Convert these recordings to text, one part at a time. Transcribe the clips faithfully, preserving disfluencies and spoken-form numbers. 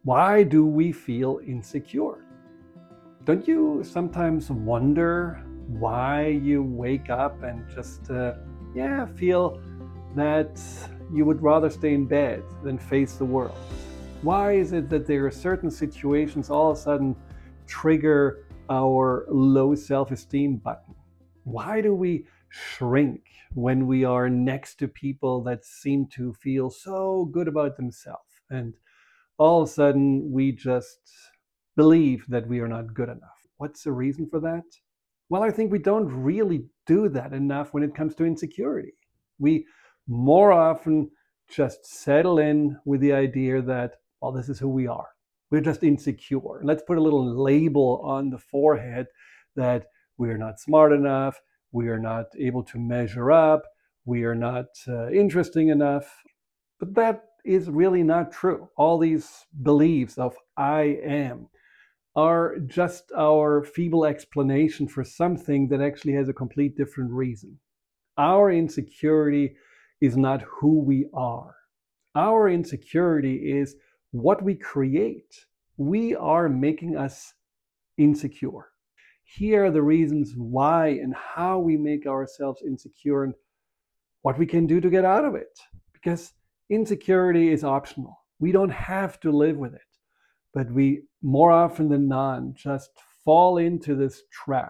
Why do we feel insecure? Don't you sometimes wonder why you wake up and just, uh, yeah, feel that you would rather stay in bed than face the world? Why is it that there are certain situations all of a sudden trigger our low self-esteem button? Why do we shrink when we are next to people that seem to feel so good about themselves? And all of a sudden we just believe that we are not good enough. What's the reason for that? Well, I think we don't really do that enough when it comes to insecurity. We more often just settle in with the idea that, well, this is who we are. We're just insecure. Let's put a little label on the forehead that we're not smart enough, we are not able to measure up, we are not uh, interesting enough. But that is really not true. All these beliefs of I am are just our feeble explanation for something that actually has a complete different reason. Our insecurity is not who we are. Our insecurity is what we create. We are making us insecure. Here are the reasons why and how we make ourselves insecure and what we can do to get out of it. Because insecurity is optional. We don't have to live with it. But we, more often than not, just fall into this trap.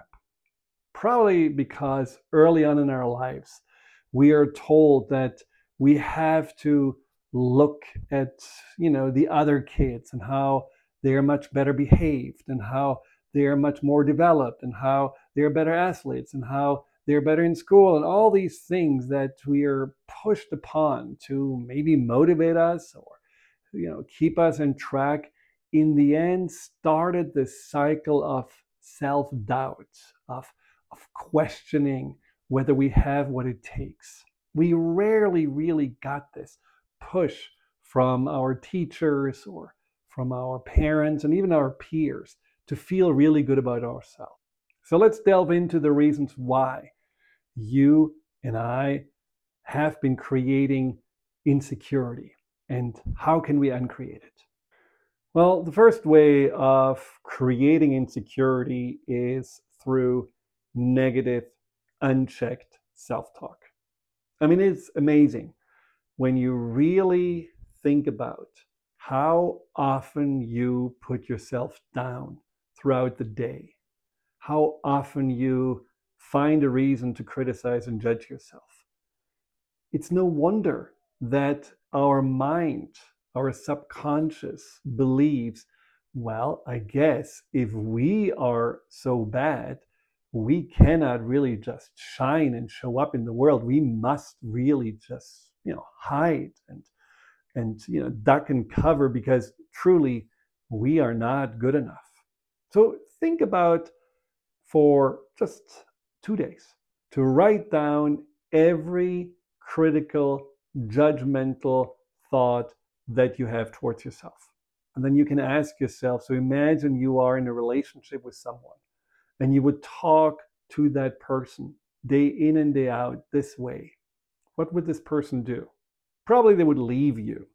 Probably because early on in our lives, we are told that we have to look at, you know, the other kids and how they are much better behaved and how they are much more developed and how they're better athletes and how they're better in school and all these things that we are pushed upon to maybe motivate us or, you know, keep us in track. In the end, started this cycle of self-doubt, of, of questioning whether we have what it takes. We rarely really got this push from our teachers or from our parents and even our peers to feel really good about ourselves. So let's delve into the reasons why you and I have been creating insecurity and how can we uncreate it. Well, the first way of creating insecurity is through negative, unchecked self-talk. I mean, it's amazing when you really think about how often you put yourself down throughout the day, how often you find a reason to criticize and judge yourself. It's no wonder that our mind, our subconscious believes, well, I guess if we are so bad, we cannot really just shine and show up in the world. We must really just, you know, hide and and you know, duck and cover because truly we are not good enough. So think about for just two days to write down every critical, judgmental thought that you have towards yourself. And then you can ask yourself, so imagine you are in a relationship with someone and you would talk to that person day in and day out this way. What would this person do? Probably they would leave you,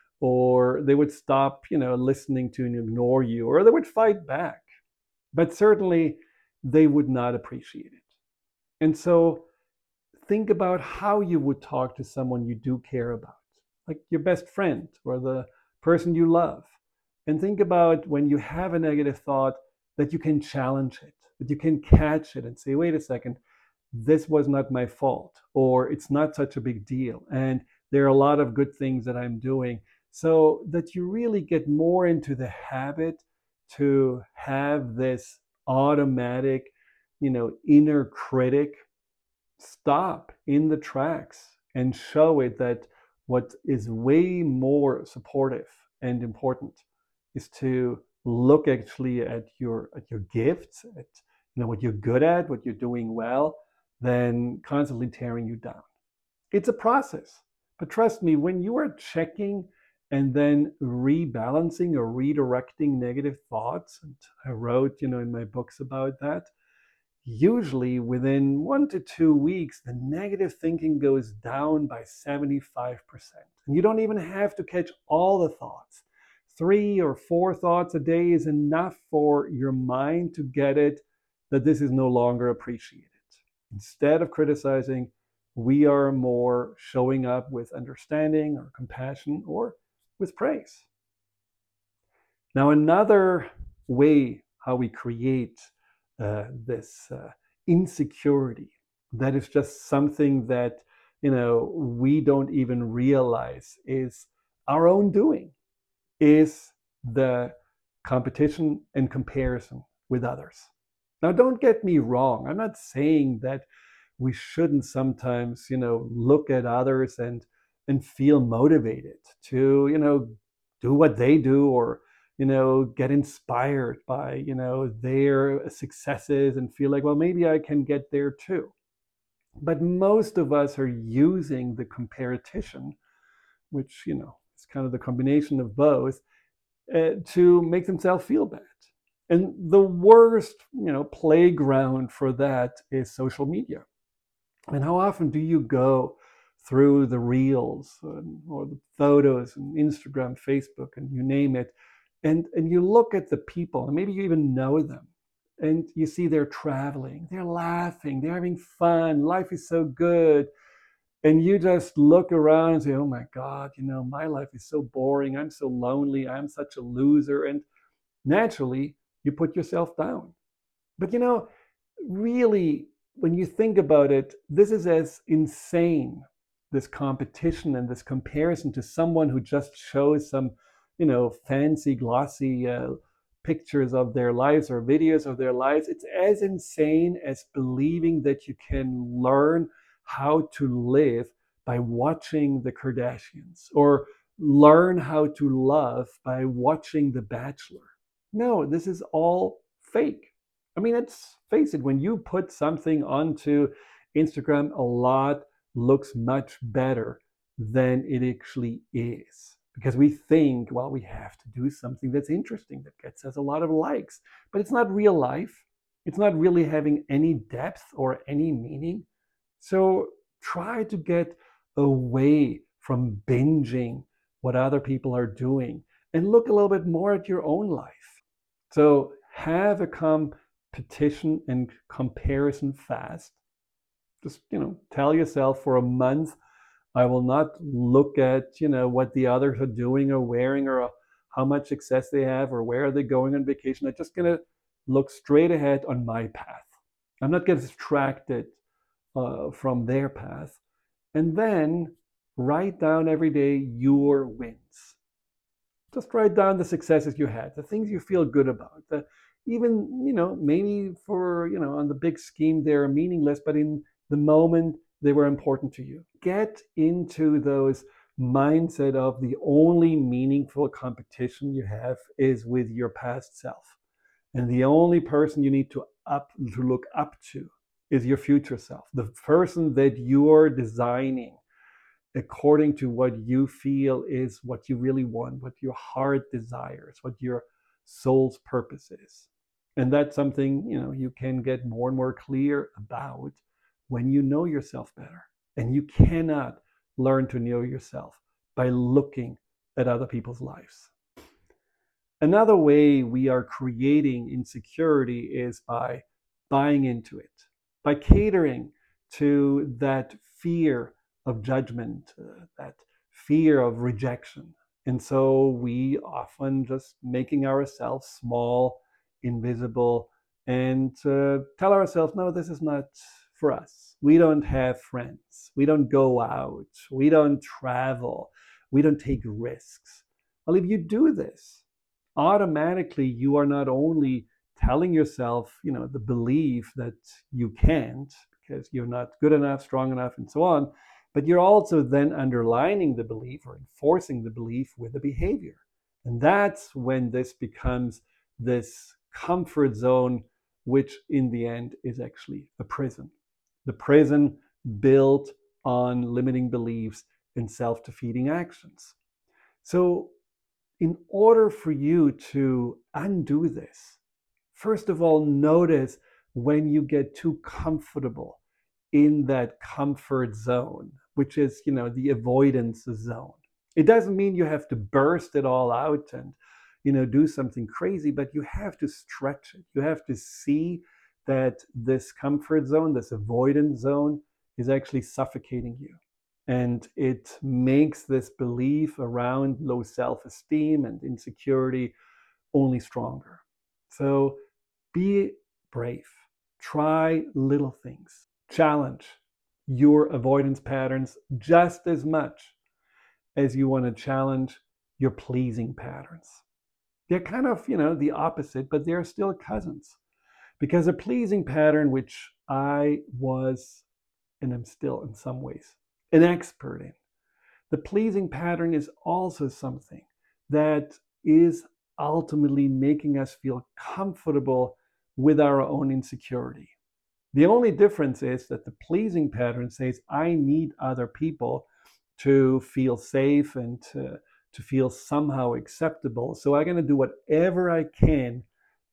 or they would stop, you know, listening to and ignore you, or they would fight back. But certainly they would not appreciate it. And so think about how you would talk to someone you do care about, like your best friend or the person you love. And think about when you have a negative thought that you can challenge it, that you can catch it and say, wait a second, this was not my fault, or it's not such a big deal. And there are a lot of good things that I'm doing. So that you really get more into the habit to have this automatic, you know, inner critic stop in the tracks and show it that what is way more supportive and important is to look actually at your at your gifts, at, you know, what you're good at, what you're doing well, than constantly tearing you down. It's a process, but trust me, when you are checking and then rebalancing or redirecting negative thoughts, and I wrote, you know, in my books about that, usually within one to two weeks, the negative thinking goes down by seventy-five percent. And you don't even have to catch all the thoughts. three or four thoughts a day is enough for your mind to get it that this is no longer appreciated. Instead of criticizing, we are more showing up with understanding or compassion or with praise. Now, another way how we create uh, this uh, insecurity that is just something that, you know, we don't even realize is our own doing, is the competition and comparison with others. Now, don't get me wrong. I'm not saying that we shouldn't sometimes, you know, look at others and and feel motivated to, you know, do what they do, or, you know, get inspired by, you know, their successes and feel like, well, maybe I can get there too. But most of us are using the competition, which, you know, is kind of the combination of both, uh, to make themselves feel bad. And the worst, you know, playground for that is social media. And how often do you go through the reels and, or the photos and Instagram, Facebook, and you name it, and and you look at the people, and maybe you even know them, and you see they're traveling, they're laughing, they're having fun, life is so good, and you just look around and say, oh my God, you know, my life is so boring, I'm so lonely, I'm such a loser, and naturally you put yourself down. But you know, really, when you think about it, this is as insane, this competition and this comparison to someone who just shows some, you know, fancy, glossy uh, pictures of their lives or videos of their lives. It's as insane as believing that you can learn how to live by watching the Kardashians, or learn how to love by watching The Bachelor. No, this is all fake. I mean, let's face it, when you put something onto Instagram, a lot looks much better than it actually is. Because we think, well, we have to do something that's interesting, that gets us a lot of likes. But it's not real life. It's not really having any depth or any meaning. So try to get away from binging what other people are doing and look a little bit more at your own life. So have a competition and comparison fast. Just, you know, tell yourself for a month, I will not look at, you know, what the others are doing or wearing, or how much success they have, or where are they going on vacation. I'm just going to look straight ahead on my path. I'm not getting distracted uh, from their path. And then write down every day your wins. Just write down the successes you had, the things you feel good about. The, even, you know, maybe for, you know, on the big scheme, they're meaningless, but in the moment, they were important to you. Get into those mindset of the only meaningful competition you have is with your past self. And the only person you need to up to look up to is your future self, the person that you're designing according to what you feel is what you really want, what your heart desires, what your soul's purpose is. And that's something, you know, you can get more and more clear about when you know yourself better. And you cannot learn to know yourself by looking at other people's lives. Another way we are creating insecurity is by buying into it, by catering to that fear of judgment, uh, that fear of rejection. And so we often just making ourselves small, invisible, and uh, tell ourselves, no, this is not for us. We don't have friends. We don't go out. We don't travel. We don't take risks. Well, if you do this, automatically you are not only telling yourself, you know, the belief that you can't because you're not good enough, strong enough, and so on, but you're also then underlining the belief or enforcing the belief with the behavior. And that's when this becomes this comfort zone, which in the end is actually a prison. The prison built on limiting beliefs and self-defeating actions. So in order for you to undo this, first of all, notice when you get too comfortable in that comfort zone, which is, you know, the avoidance zone. It doesn't mean you have to burst it all out and you know, do something crazy, but you have to stretch it. You have to see that this comfort zone, this avoidance zone, is actually suffocating you. And it makes this belief around low self-esteem and insecurity only stronger. So be brave. Try little things. Challenge your avoidance patterns just as much as you want to challenge your pleasing patterns. They're kind of, you know, the opposite, but they're still cousins. Because a pleasing pattern, which I was, and am still in some ways, an expert in, the pleasing pattern is also something that is ultimately making us feel comfortable with our own insecurity. The only difference is that the pleasing pattern says, I need other people to feel safe and to, to feel somehow acceptable. So I'm going to do whatever I can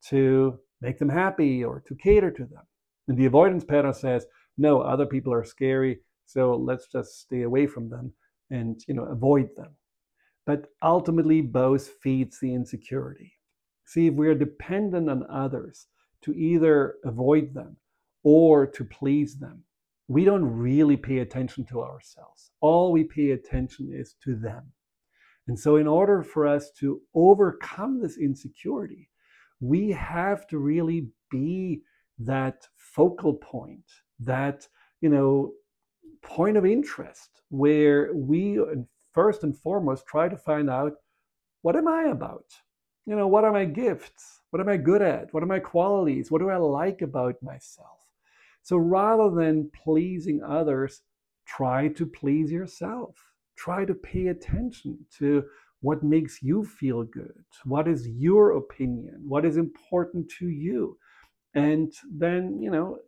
to make them happy or to cater to them. And the avoidance pattern says, no, other people are scary, so let's just stay away from them and, you know, avoid them. But ultimately, both feeds the insecurity. See, if we are dependent on others to either avoid them or to please them, we don't really pay attention to ourselves. All we pay attention is to them. And so in order for us to overcome this insecurity, we have to really be that focal point, that, you know, point of interest where we first and foremost try to find out, what am I about? You know, what are my gifts? What am I good at? What are my qualities? What do I like about myself? So rather than pleasing others, try to please yourself. Try to pay attention to what makes you feel good. What is your opinion? What is important to you? And then, you know,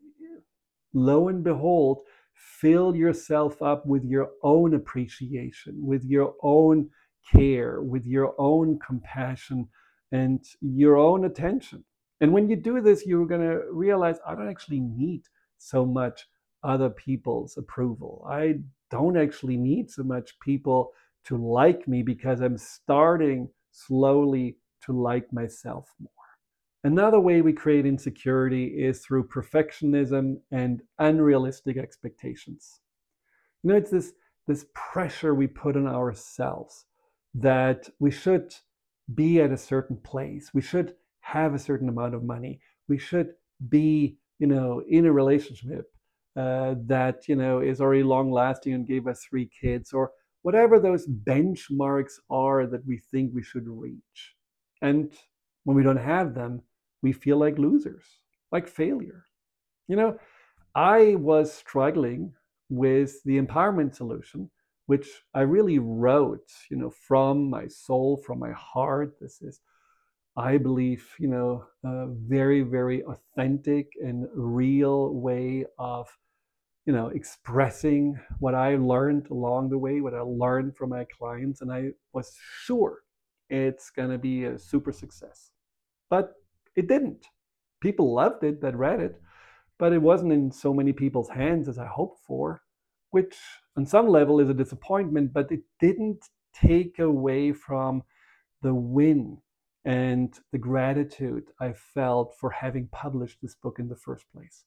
lo and behold, fill yourself up with your own appreciation, with your own care, with your own compassion, and your own attention. And when you do this, you're going to realize, I don't actually need so much other people's approval. I don't actually need so much people to like me, because I'm starting slowly to like myself more. Another way we create insecurity is through perfectionism and unrealistic expectations. You know, it's this, this pressure we put on ourselves that we should be at a certain place. We should have a certain amount of money. We should be, you know, in a relationship uh, that, you know, is already long lasting and gave us three kids, or whatever those benchmarks are that we think we should reach. And when we don't have them, we feel like losers, like failure. You know, I was struggling with the empowerment solution, which I really wrote, you know, from my soul, from my heart. This is, I believe, you know, a very, very authentic and real way of, you know, expressing what I learned along the way, what I learned from my clients. And I was sure it's going to be a super success. But it didn't. People loved it that read it, but it wasn't in so many people's hands as I hoped for, which on some level is a disappointment, but it didn't take away from the win and the gratitude I felt for having published this book in the first place.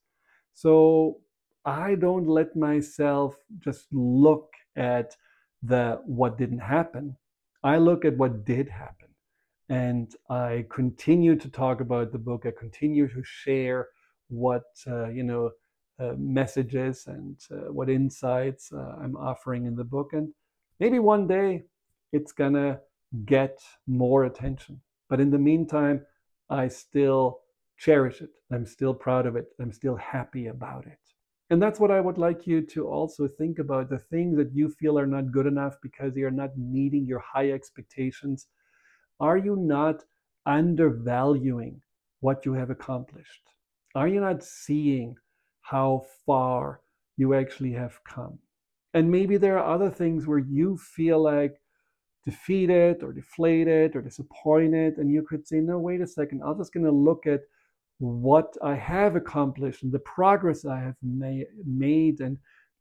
So I don't let myself just look at the what didn't happen. I look at what did happen. And I continue to talk about the book. I continue to share what, uh, you know, uh, messages and uh, what insights uh, I'm offering in the book. And maybe one day it's going to get more attention. But in the meantime, I still cherish it. I'm still proud of it. I'm still happy about it. And that's what I would like you to also think about. The things that you feel are not good enough because they are not meeting your high expectations. Are you not undervaluing what you have accomplished? Are you not seeing how far you actually have come? And maybe there are other things where you feel like defeated or deflated or disappointed, and you could say, no, wait a second, I'm just going to look at what I have accomplished and the progress I have ma- made and,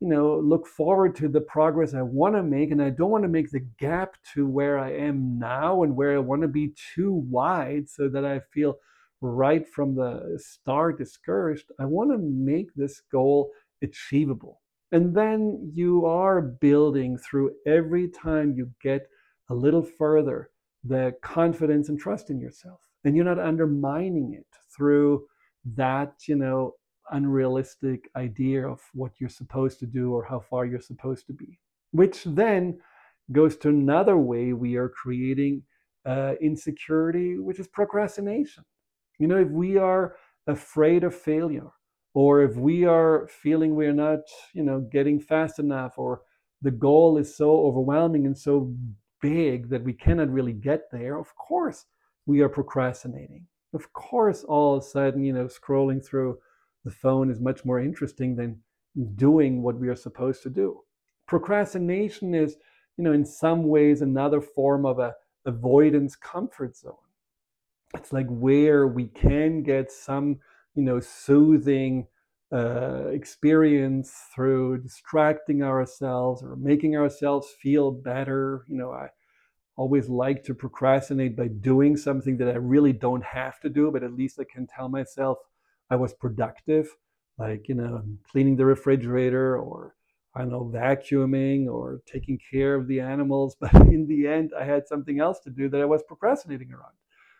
you know, look forward to the progress I want to make, and I don't want to make the gap to where I am now and where I want to be too wide so that I feel right from the start discouraged. I want to make this goal achievable. And then you are building through every time you get a little further the confidence and trust in yourself. And you're not undermining it through that, you know, unrealistic idea of what you're supposed to do or how far you're supposed to be, which then goes to another way we are creating uh, insecurity, which is procrastination. You know, if we are afraid of failure, or if we are feeling we're not, you know, getting fast enough, or the goal is so overwhelming and so big that we cannot really get there, of course we are procrastinating. Of course, all of a sudden, you know, scrolling through the phone is much more interesting than doing what we are supposed to do. Procrastination is, you know, in some ways another form of a avoidance comfort zone. It's like where we can get some, you know, soothing uh, experience through distracting ourselves or making ourselves feel better. You know, I always like to procrastinate by doing something that I really don't have to do, but at least I can tell myself I was productive, like, you know, cleaning the refrigerator, or I don't know, vacuuming or taking care of the animals. But in the end, I had something else to do that I was procrastinating around.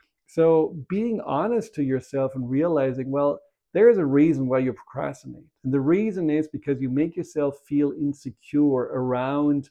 So being honest to yourself and realizing, well, there is a reason why you procrastinate. And the reason is because you make yourself feel insecure around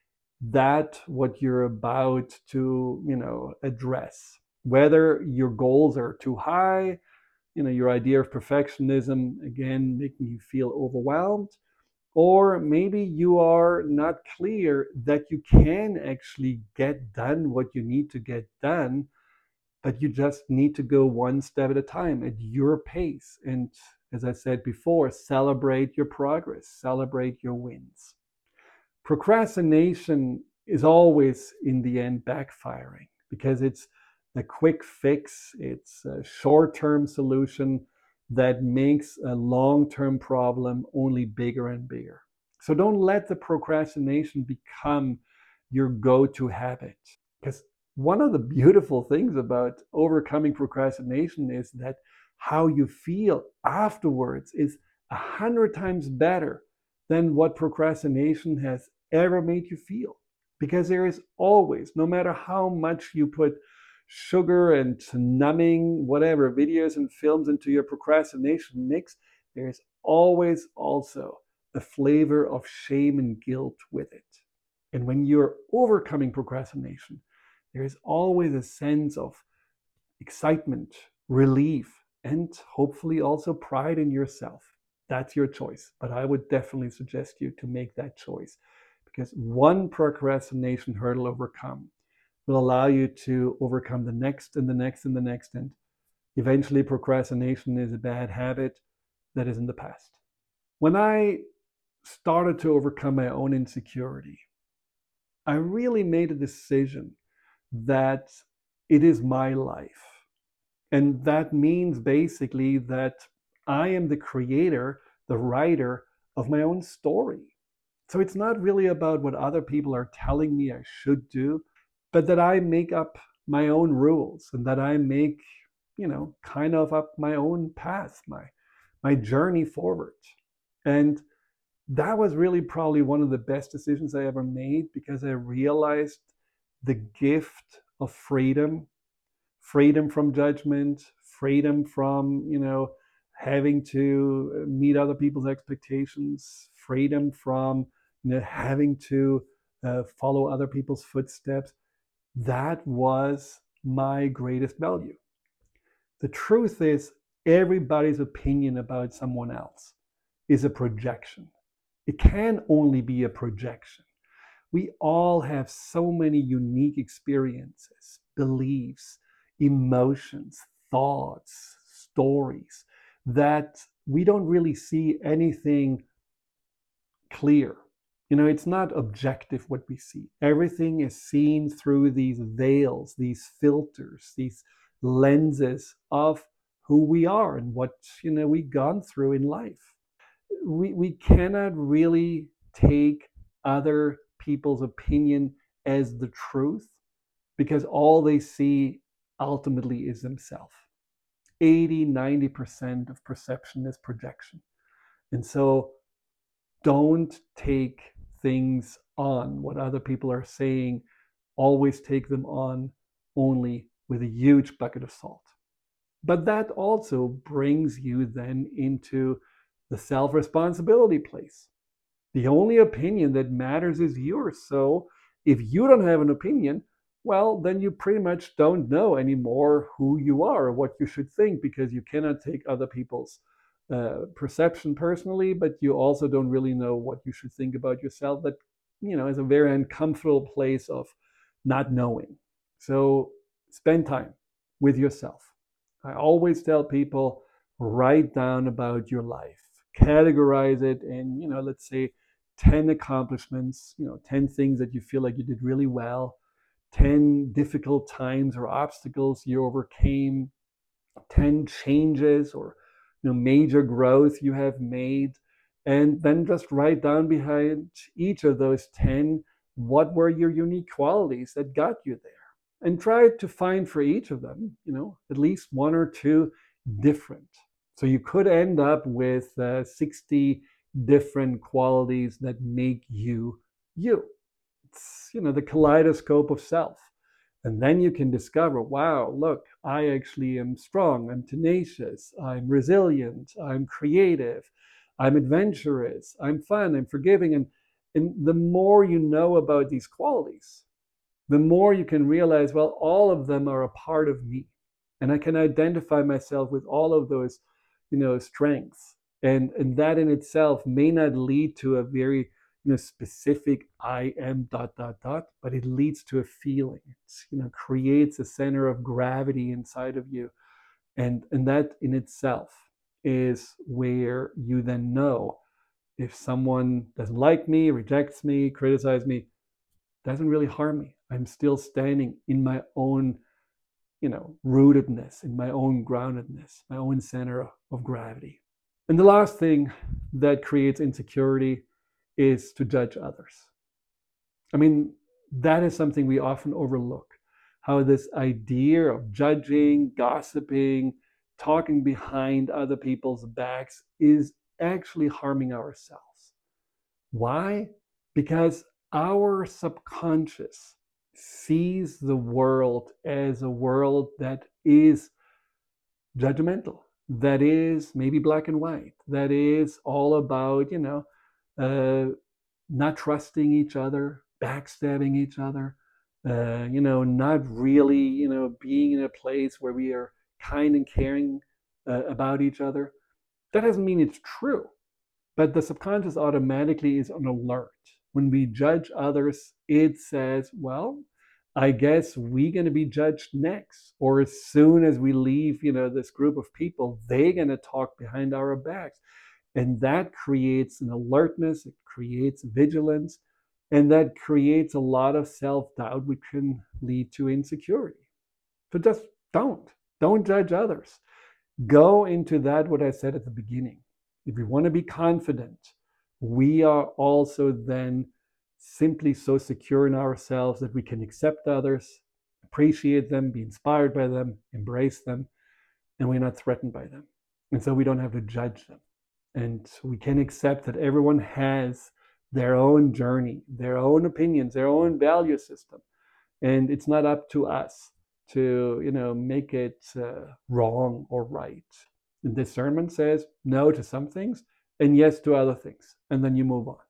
that what you're about to, you know, address. Whether your goals are too high, you know, your idea of perfectionism, again, making you feel overwhelmed, or maybe you are not clear that you can actually get done what you need to get done, but you just need to go one step at a time at your pace. And as I said before, celebrate your progress, celebrate your wins. Procrastination is always in the end backfiring because it's a quick fix, it's a short term solution that makes a long term problem only bigger and bigger. So don't let the procrastination become your go to habit, because one of the beautiful things about overcoming procrastination is that how you feel afterwards is a hundred times better than what procrastination has ever made you feel. Because there is always, no matter how much you put sugar and numbing, whatever, videos and films into your procrastination mix, there is always also a flavor of shame and guilt with it. And when you're overcoming procrastination, there is always a sense of excitement, relief, and hopefully also pride in yourself. That's your choice. But I would definitely suggest you to make that choice, because one procrastination hurdle overcome will allow you to overcome the next and the next and the next. And eventually, procrastination is a bad habit that is in the past. When I started to overcome my own insecurity, I really made a decision that it is my life. And that means basically that I am the creator, the writer of my own story. So it's not really about what other people are telling me I should do, but that I make up my own rules and that I make, you know, kind of up my own path, my my journey forward. And that was really probably one of the best decisions I ever made, because I realized the gift of freedom, freedom from judgment, freedom from, you know, having to meet other people's expectations, freedom from, you know, having to uh, follow other people's footsteps. That was my greatest value. The truth is, everybody's opinion about someone else is a projection. It can only be a projection. We all have so many unique experiences, beliefs, emotions, thoughts, stories, that we don't really see anything clear. You know, it's not objective what we see. Everything is seen through these veils, these filters, these lenses of who we are and what, you know, we've gone through in life. we, we cannot really take other people's opinion as the truth because all they see ultimately is themselves. eighty, ninety percent of perception is projection. And so don't take things on what other people are saying. Always take them on only with a huge bucket of salt. But that also brings you then into the self-responsibility place. The only opinion that matters is yours. So if you don't have an opinion, well, then you pretty much don't know anymore who you are or what you should think, because you cannot take other people's uh, perception personally, but you also don't really know what you should think about yourself. That, you know, is a very uncomfortable place of not knowing. So spend time with yourself. I always tell people, write down about your life, categorize it in, you know, let's say ten accomplishments, you know, ten things that you feel like you did really well, ten difficult times or obstacles you overcame, ten changes or, you know, major growth you have made, and then just write down behind each of those ten what were your unique qualities that got you there, and try to find for each of them, you know, at least one or two different. So you could end up with uh, sixty different qualities that make you you. It's, you know, the kaleidoscope of self. And then you can discover, wow, look, I actually am strong, I'm tenacious, I'm resilient, I'm creative, I'm adventurous, I'm fun, I'm forgiving. And, and the more you know about these qualities, the more you can realize, well, all of them are a part of me. And I can identify myself with all of those, you know, strengths. And, and that in itself may not lead to a very, you know, specific I am dot, dot, dot, but it leads to a feeling. It's, you know, creates a center of gravity inside of you. And, and that in itself is where you then know if someone doesn't like me, rejects me, criticizes me, doesn't really harm me. I'm still standing in my own, you know, rootedness, in my own groundedness, my own center of gravity. And the last thing that creates insecurity is to judge others. I mean, that is something we often overlook, how this idea of judging, gossiping, talking behind other people's backs is actually harming ourselves. Why? Because our subconscious sees the world as a world that is judgmental, that is maybe black and white, that is all about, you know, uh, not trusting each other, backstabbing each other, uh, you know, not really, you know, being in a place where we are kind and caring uh, about each other. That doesn't mean it's true, but the subconscious automatically is on alert. When we judge others, it says, well, I guess we're going to be judged next. Or as soon as we leave, you know, this group of people, they're going to talk behind our backs. And that creates an alertness, it creates vigilance, and that creates a lot of self-doubt, which can lead to insecurity. So just don't. Don't judge others. Go into that, what I said at the beginning. If we want to be confident, we are also then simply so secure in ourselves that we can accept others, appreciate them, be inspired by them, embrace them, and we're not threatened by them. And so we don't have to judge them. And we can accept that everyone has their own journey, their own opinions, their own value system. And it's not up to us to, you know, make it uh, wrong or right. And discernment says no to some things and yes to other things. And then you move on.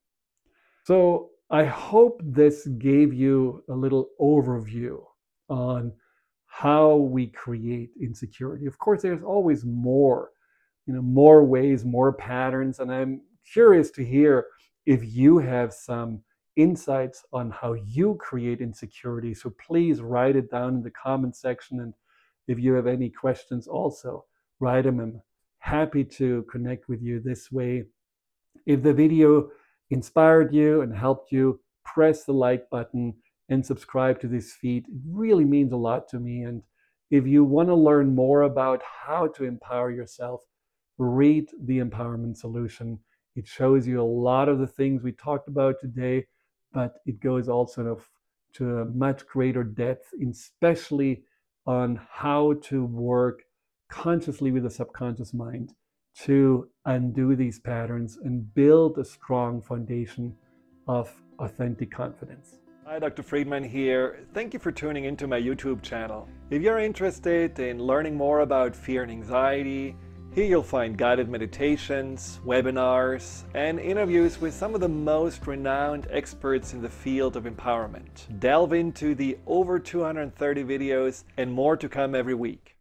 So I hope this gave you a little overview on how we create insecurity. Of course, there's always more, you know, more ways, more patterns. And I'm curious to hear if you have some insights on how you create insecurity. So please write it down in the comment section. And if you have any questions also, write them. I'm happy to connect with you this way. If the video inspired you and helped you, press the like button and subscribe to this feed. It really means a lot to me. And if you want to learn more about how to empower yourself, read The Empowerment Solution. It shows you a lot of the things we talked about today, but it goes also to a much greater depth, especially on how to work consciously with the subconscious mind to undo these patterns and build a strong foundation of authentic confidence. Hi, Doctor Friedman here. Thank you for tuning into my YouTube channel. If you're interested in learning more about fear and anxiety, here you'll find guided meditations, webinars, and interviews with some of the most renowned experts in the field of empowerment. Delve into the over two hundred thirty videos and more to come every week.